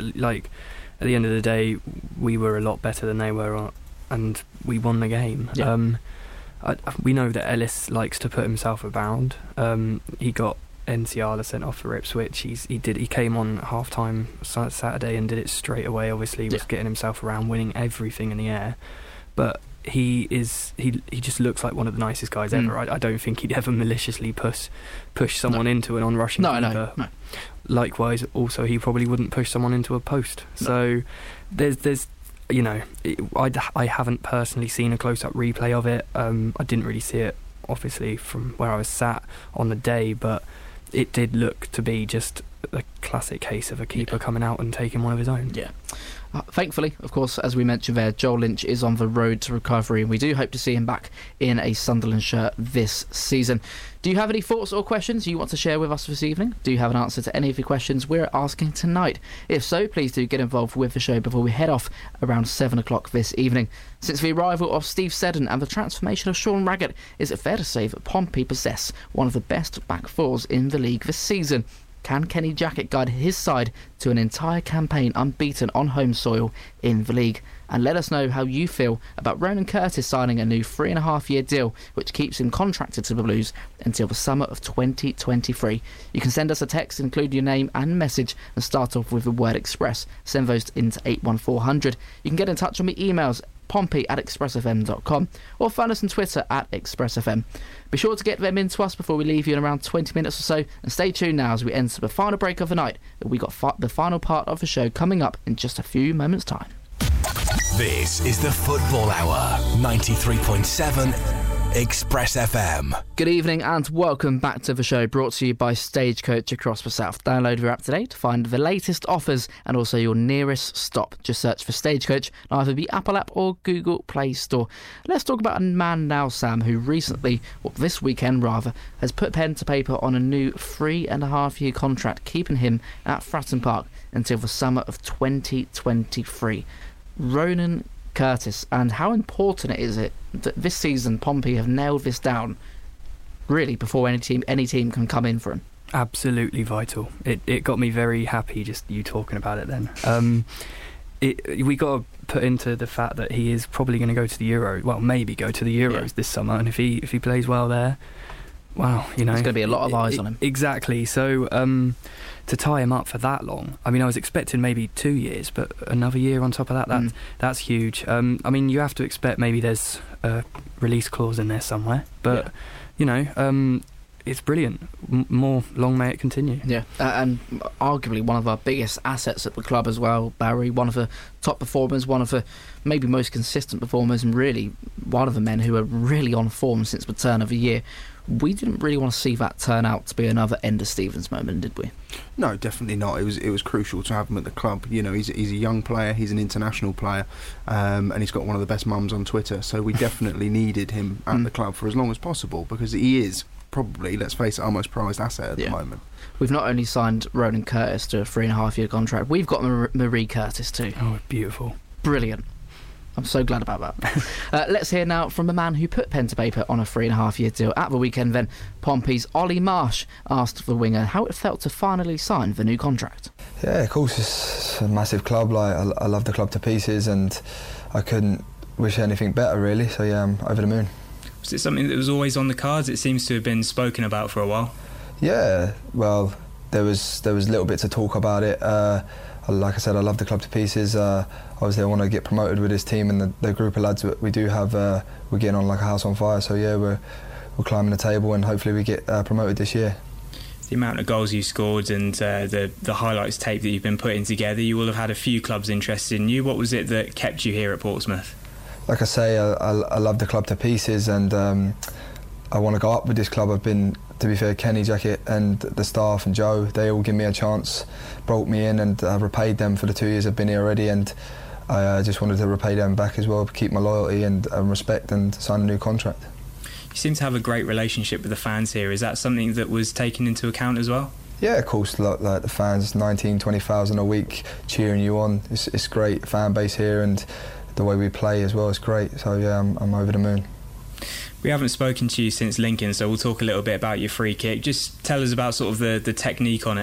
At the end of the day, we were a lot better than they were, and we won the game. Yeah. We know that Ellis likes to put himself around. He got Nsiala sent off for Ipswich. He came on half-time Saturday and did it straight away. Obviously, he was getting himself around, winning everything in the air. But he just looks like one of the nicest guys ever. I don't think he'd ever maliciously push someone into an on-rushing keeper. No. Likewise, also, he probably wouldn't push someone into a post. No. So there's I haven't personally seen a close-up replay of it. I didn't really see it, obviously, from where I was sat on the day, but it did look to be just a classic case of a keeper coming out and taking one of his own. Yeah. Thankfully, of course, as we mentioned there, Joel Lynch is on the road to recovery, and we do hope to see him back in a Sunderland shirt this season. Do you have any thoughts or questions you want to share with us this evening? Do you have an answer to any of the questions we're asking tonight? If so, please do get involved with the show before we head off around 7 o'clock this evening. Since the arrival of Steve Seddon and the transformation of Sean Raggett, is it fair to say that Pompey possess one of the best back fours in the league this season? Can Kenny Jackett guide his side to an entire campaign unbeaten on home soil in the league? And let us know how you feel about Ronan Curtis signing a new 3.5-year deal, which keeps him contracted to the Blues until the summer of 2023. You can send us a text, include your name and message, and start off with the word Express. Send those into 81400. You can get in touch on the emails pompey@expressfm.com or find us on Twitter @expressfm. Be sure to get them in to us before we leave you in around 20 minutes or so, and stay tuned now as we enter the final break of the night. We got the final part of the show coming up in just a few moments' time. This is the Football Hour, 93.7 Express FM. Good evening and welcome back to the show, brought to you by Stagecoach across the south. Download your app today to find the latest offers and also your nearest stop. Just search for Stagecoach on either the Apple app or Google Play Store. Let's talk about a man now, Sam, who recently, or this weekend rather, has put pen to paper on a new 3.5-year contract, keeping him at Fratton Park until the summer of 2023. Ronan Curtis, and how important is it that this season Pompey have nailed this down really before any team can come in for him? Absolutely vital. It got me very happy just you talking about it then. We got to put into the fact that he is probably going to go to the Euros, well, maybe go to the Euros this summer, and if he plays well there, wow, there's going to be a lot of eyes on him. Exactly. So to tie him up for that long, I mean, I was expecting maybe 2 years, but another year on top of that, that's huge. I mean, you have to expect maybe there's a release clause in there somewhere, but it's brilliant. More long may it continue. Yeah, and arguably one of our biggest assets at the club as well, Barry. One of the top performers, one of the maybe most consistent performers, and really one of the men who are really on form since the turn of the year. We didn't really want to see that turn out to be another Ender Stevens moment, did we? No, definitely not. It was crucial to have him at the club. You know, he's a young player, he's an international player, and he's got one of the best mums on Twitter. So we definitely needed him at the club for as long as possible, because he is probably, let's face it, our most prized asset at the moment. We've not only signed Ronan Curtis to a 3.5-year contract, we've got Marie Curtis too. Oh, beautiful. Brilliant. I'm so glad about that. Let's hear now from the man who put pen to paper on a 3.5-year deal at the weekend then. Pompey's Ollie Marsh asked the winger how it felt to finally sign the new contract. Yeah, of course, it's a massive club. I love the club to pieces, and I couldn't wish anything better, really. So yeah, I'm over the moon. Was it something that was always on the cards? It seems to have been spoken about for a while. Yeah, well, there was little bits of talk about it. Like I said, I love the club to pieces. Obviously, I want to get promoted with this team, and the group of lads that we do have, we're getting on like a house on fire. So yeah, we're climbing the table, and hopefully we get promoted this year. The amount of goals you scored and the highlights tape that you've been putting together, you will have had a few clubs interested in you. What was it that kept you here at Portsmouth? Like I say, I love the club to pieces, and I want to go up with this club. I've been, to be fair, Kenny Jackett and the staff and Joe, they all give me a chance, brought me in, and repaid them for the 2 years I've been here already. And I just wanted to repay them back as well, keep my loyalty and respect, and sign a new contract. You seem to have a great relationship with the fans here. Is that something that was taken into account as well? Yeah, of course, like the fans, 19,000-20,000 a week cheering you on. It's great fan base here, and the way we play as well is great. So yeah, I'm over the moon. We haven't spoken to you since Lincoln, so we'll talk a little bit about your free kick. Just tell us about sort of the technique on it.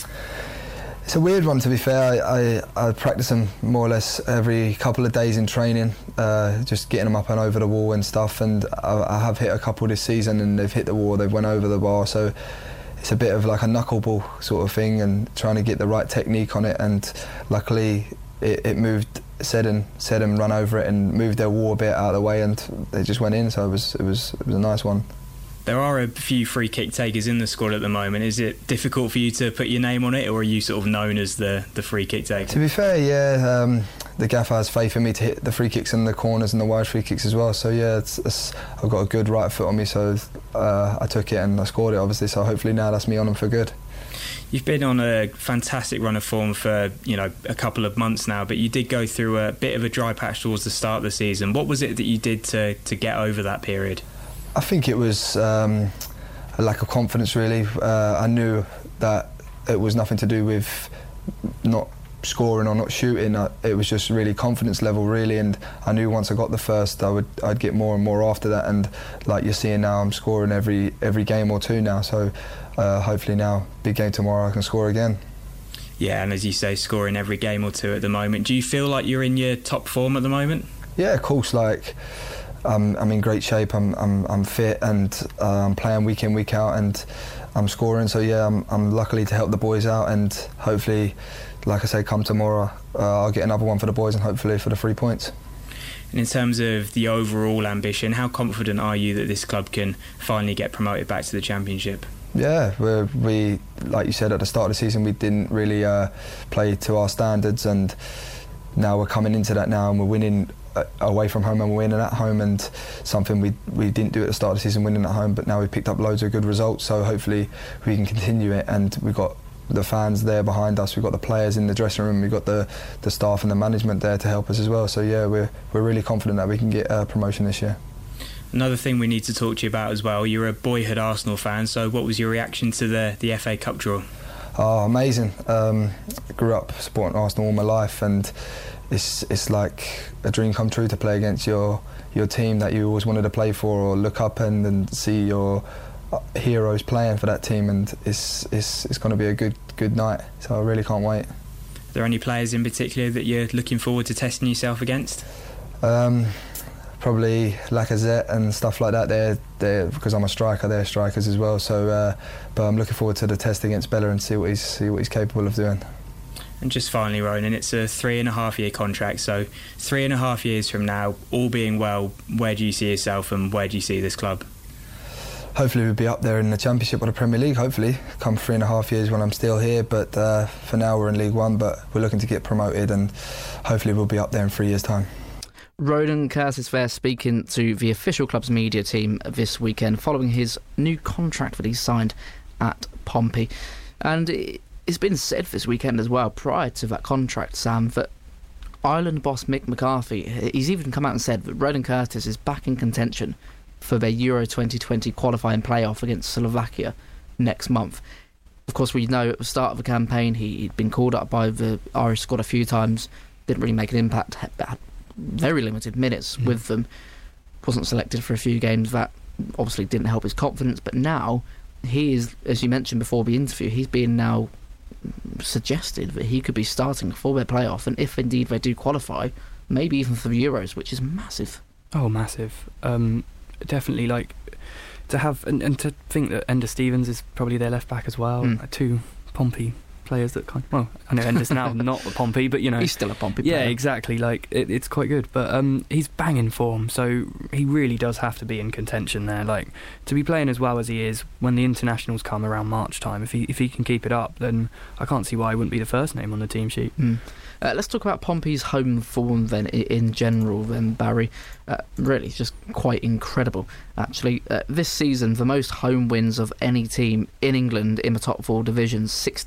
It's a weird one, to be fair. I practice them more or less every couple of days in training, just getting them up and over the wall and stuff, and I have hit a couple this season and they've hit the wall, they've went over the bar, so it's a bit of like a knuckleball sort of thing and trying to get the right technique on it, and luckily it moved, said and run over it and moved their wall a bit out of the way, and they just went in, so it was a nice one. There are a few free kick takers in the squad at the moment. Is it difficult for you to put your name on it, or are you sort of known as the free kick taker? To be fair, yeah, the gaffer has faith in me to hit the free kicks and the corners and the wide free kicks as well, so yeah, I've got a good right foot on me, so I took it and I scored it obviously, so hopefully now that's me on them for good. You've been on a fantastic run of form for a couple of months now, but you did go through a bit of a dry patch towards the start of the season. What was it that you did to get over that period? I think it was a lack of confidence, really. I knew that it was nothing to do with not scoring or not shooting. It was just really confidence level, really, and I knew once I got the first I'd get more and more after that, and like you're seeing now, I'm scoring every game or two now, so hopefully now, big game tomorrow, I can score again. Yeah, and as you say, scoring every game or two at the moment. Do you feel like you're in your top form at the moment? Yeah, of course, like I'm in great shape, I'm fit, and I'm playing week in, week out, and I'm scoring, so yeah, I'm lucky to help the boys out, and hopefully, like I say, come tomorrow, I'll get another one for the boys and hopefully for the 3 points. And in terms of the overall ambition, how confident are you that this club can finally get promoted back to the Championship? Yeah, we like you said at the start of the season, we didn't really play to our standards, and now we're coming into that now, and we're winning away from home and we're winning at home, and something we didn't do at the start of the season, winning at home, but now we've picked up loads of good results, so hopefully we can continue it, and we've got the fans there behind us, we've got the players in the dressing room, we've got the staff and the management there to help us as well, so yeah, we're really confident that we can get a promotion this year. Another thing we need to talk to you about as well, you're a boyhood Arsenal fan, so what was your reaction to the FA Cup draw? Oh, amazing. Grew up supporting Arsenal all my life, and it's like a dream come true to play against your team that you always wanted to play for, or look up and see your heroes playing for that team, and it's going to be a good night, so I really can't wait. Are there any players in particular that you're looking forward to testing yourself against? Probably Lacazette and stuff like that. They're because I'm a striker, they're strikers as well, so but I'm looking forward to the test against Bella and see what he's capable of doing. And just finally, Ronan, it's a 3.5-year contract, so 3.5 years from now, all being well, where do you see yourself and where do you see this club? Hopefully we'll be up there in the Championship or the Premier League, hopefully, come 3.5 years when I'm still here, but for now we're in League One, but we're looking to get promoted, and hopefully we'll be up there in 3 years' time. Ronan Curtis-Fair speaking to the official club's media team this weekend following his new contract that he signed at Pompey. And it's been said this weekend as well, prior to that contract, Sam, that Ireland boss Mick McCarthy, he's even come out and said that Ronan Curtis is back in contention for their Euro 2020 qualifying playoff against Slovakia next month. Of course, we know at the start of the campaign he'd been called up by the Irish squad a few times, didn't really make an impact, had very limited minutes with them, wasn't selected for a few games. That obviously didn't help his confidence, but now he is, as you mentioned before the interview, he's being now suggested that he could be starting for their playoff, and if indeed they do qualify, maybe even for the Euros, which is massive. Oh, massive. Definitely, like, to have and to think that Ender Stevens is probably their left back as well. Two Pompey players that I know Ender's now not a Pompey, but he's still a Pompey player. Yeah, exactly. Like it's quite good, but he's banging form, so he really does have to be in contention there. Like, to be playing as well as he is when the internationals come around March time, if he can keep it up, then I can't see why he wouldn't be the first name on the team sheet. Let's talk about Pompey's home form then in general then, Barry. Really just quite incredible, actually. This season, the most home wins of any team in England in the top 4 divisions, 16 home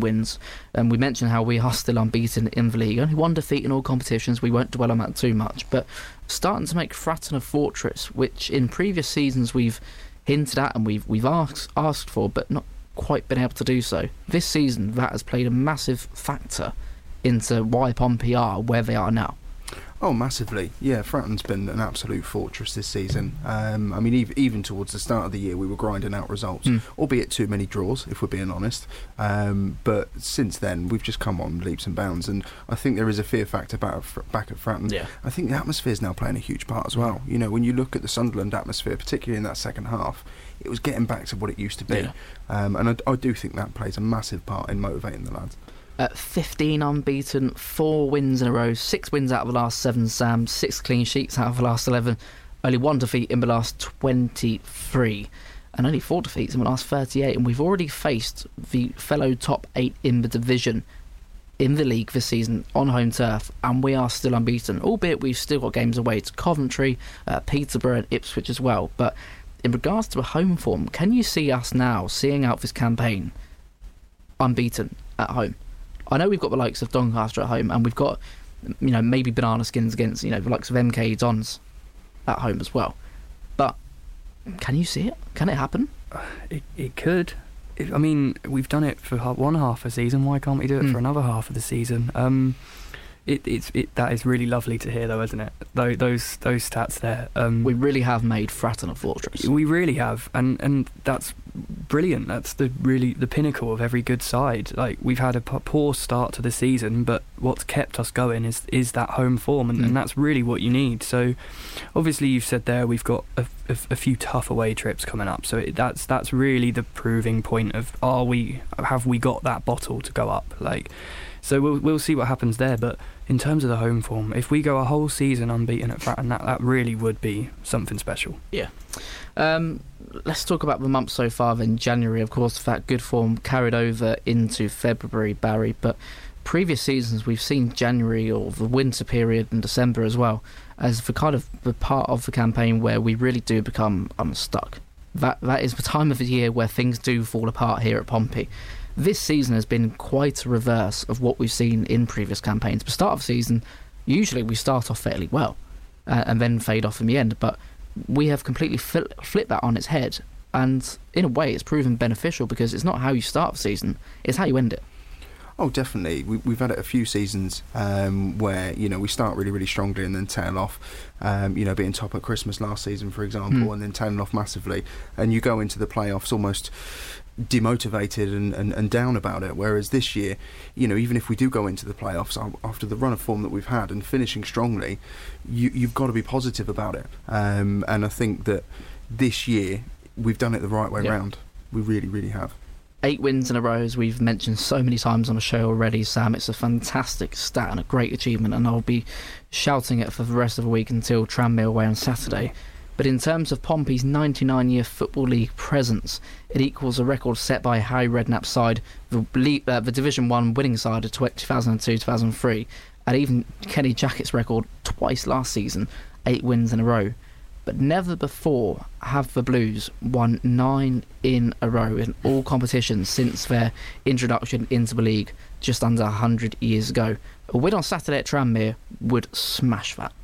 wins. And we mentioned how we are still unbeaten in the league. Only one defeat in all competitions. We won't dwell on that too much. But starting to make Fratton a fortress, which in previous seasons we've hinted at and we've asked for, but not quite been able to do so. This season, that has played a massive factor into why Pompey are where they are now. Oh, massively. Yeah, Fratton's been an absolute fortress this season. I mean, even towards the start of the year, we were grinding out results, albeit too many draws, if we're being honest. But since then, we've just come on leaps and bounds, and I think there is a fear factor back at Fratton. Yeah. I think the atmosphere's now playing a huge part as well. You know, when you look at the Sunderland atmosphere, particularly in that second half, it was getting back to what it used to be. Yeah. And I do think that plays a massive part in motivating the lads. 15 unbeaten, 4 wins in a row, 6 wins out of the last 7, Sam, 6 clean sheets out of the last 11, only 1 defeat in the last 23, and only 4 defeats in the last 38, and we've already faced the fellow top 8 in the division in the league this season on home turf, and we are still unbeaten, albeit we've still got games away to Coventry, Peterborough and Ipswich as well. But in regards to a home form, can you see us now seeing out this campaign unbeaten at home? I know we've got the likes of Doncaster at home, and we've got, you know, maybe banana skins against, you know, the likes of MK Dons at home as well. But can you see it? Can it happen? It could. I mean, we've done it for one half of the season. Why can't we do it for another half of the season? That is really lovely to hear, though, isn't it? Those stats there. We really have made Fratton a fortress. We really have, and that's brilliant. That's the pinnacle of every good side. Like, we've had a poor start to the season, but what's kept us going is that home form, and that's really what you need. So, obviously, you've said there we've got a few tough away trips coming up. So that's really the proving point of have we got that bottle to go up? Like, so we'll see what happens there, but in terms of the home form, if we go a whole season unbeaten at Fratton, that really would be something special. Yeah. Let's talk about the month so far then. January, of course, that good form carried over into February, Barry, but previous seasons we've seen January, or the winter period, and December as well, as the kind of the part of the campaign where we really do become unstuck. That is the time of the year where things do fall apart here at Pompey. This season has been quite a reverse of what we've seen in previous campaigns. The start of the season, usually we start off fairly well and then fade off in the end, but we have completely flipped that on its head, and in a way it's proven beneficial, because it's not how you start the season, it's how you end it. Oh, definitely. We've had it a few seasons where, you know, we start really, really strongly and then tail off, you know, being top at Christmas last season, for example, and then tailing off massively, and you go into the playoffs almost demotivated and down about it. Whereas this year, you know, even if we do go into the playoffs after the run of form that we've had and finishing strongly, you've got to be positive about it. And I think that this year we've done it the right way round. We really, really have. 8 wins in a row, as we've mentioned so many times on the show already, Sam. It's a fantastic stat and a great achievement, and I'll be shouting it for the rest of the week until Tranmere away on Saturday. But in terms of Pompey's 99-year Football League presence, it equals a record set by Harry Redknapp's side, the Division 1 winning side of 2002-2003, and even Kenny Jackett's record twice last season, 8 wins in a row. But never before have the Blues won 9 in a row in all competitions since their introduction into the league just under 100 years ago. A win on Saturday at Tranmere would smash that.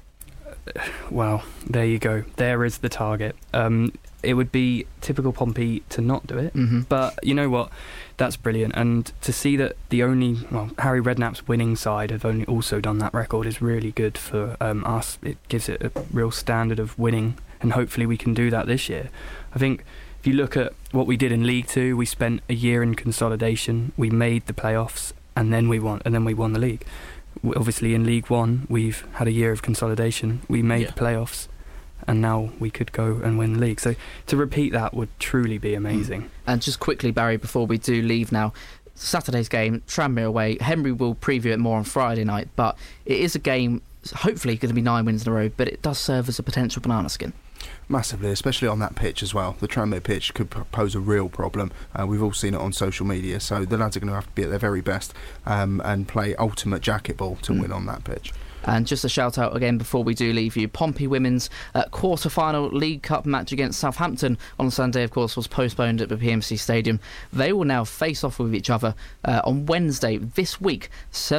Well, there you go. There is the target. It would be typical Pompey to not do it, but you know what? That's brilliant. And to see that Harry Redknapp's winning side have only also done that record is really good for us. It gives it a real standard of winning, and hopefully we can do that this year. I think if you look at what we did in League 2, we spent a year in consolidation, we made the playoffs, and then we won the league. Obviously in League 1 we've had a year of consolidation, we made the playoffs, and now we could go and win the league. So to repeat that would truly be amazing. And just quickly, Barry, before we do leave now, Saturday's game, Tranmere away. Henry will preview it more on Friday night, but it is a game hopefully going to be 9 wins in a row, but it does serve as a potential banana skin. Massively, especially on that pitch as well. The Tranmere pitch could pose a real problem. We've all seen it on social media, so the lads are going to have to be at their very best and play ultimate jacket ball to win on that pitch. And just a shout out again before we do leave you, Pompey women's quarter-final League Cup match against Southampton on Sunday, of course, was postponed at the PMC Stadium. They will now face off with each other on Wednesday this week,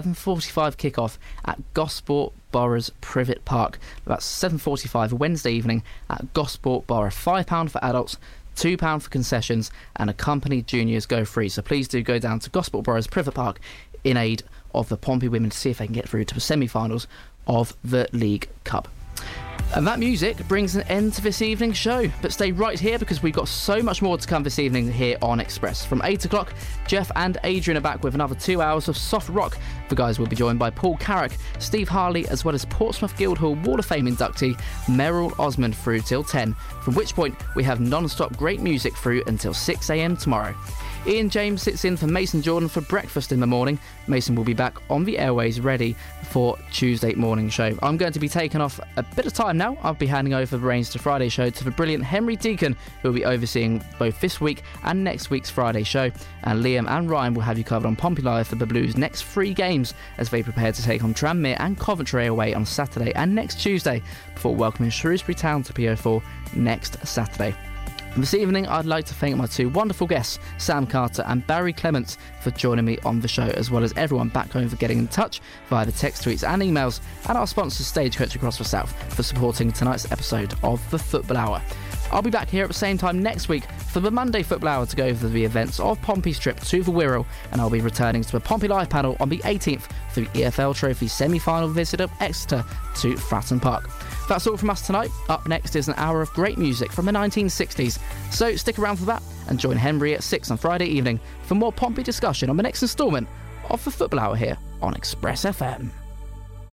7:45 kickoff at Gosport Borough's Privet Park. That's 7:45 Wednesday evening at Gosport Borough. £5 for adults, £2 for concessions, and accompanied juniors go free. So please do go down to Gosport Borough's Privet Park in aid of the Pompey women to see if they can get through to the semi-finals of the League Cup. And that music brings an end to this evening's show. But stay right here because we've got so much more to come this evening here on Express. From 8 o'clock, Jeff and Adrian are back with another 2 hours of soft rock. The guys will be joined by Paul Carrick, Steve Harley, as well as Portsmouth Guildhall Wall of Fame inductee Meryl Osmond through till 10, from which point we have non-stop great music through until 6 a.m. tomorrow. Ian James sits in for Mason Jordan for breakfast in the morning. Mason will be back on the airways ready for Tuesday morning show. I'm going to be taking off a bit of time now. I'll be handing over the reins to Friday show to the brilliant Henry Deacon, who will be overseeing both this week and next week's Friday show. And Liam and Ryan will have you covered on Pompey Live for the Blues' next 3 games as they prepare to take on Tranmere and Coventry away on Saturday and next Tuesday before welcoming Shrewsbury Town to PO4 next Saturday. This evening, I'd like to thank my 2 wonderful guests, Sam Carter and Barry Clements, for joining me on the show, as well as everyone back home for getting in touch via the text, tweets and emails, and our sponsor Stagecoach Across the South for supporting tonight's episode of The Football Hour. I'll be back here at the same time next week for the Monday Football Hour to go over the events of Pompey's trip to the Wirral, and I'll be returning to a Pompey Live panel on the 18th for the EFL Trophy semi-final visit of Exeter to Fratton Park. That's all from us tonight. Up next is an hour of great music from the 1960s, so stick around for that and join Henry at 6 on Friday evening for more Pompey discussion on the next instalment of The Football Hour here on Express FM.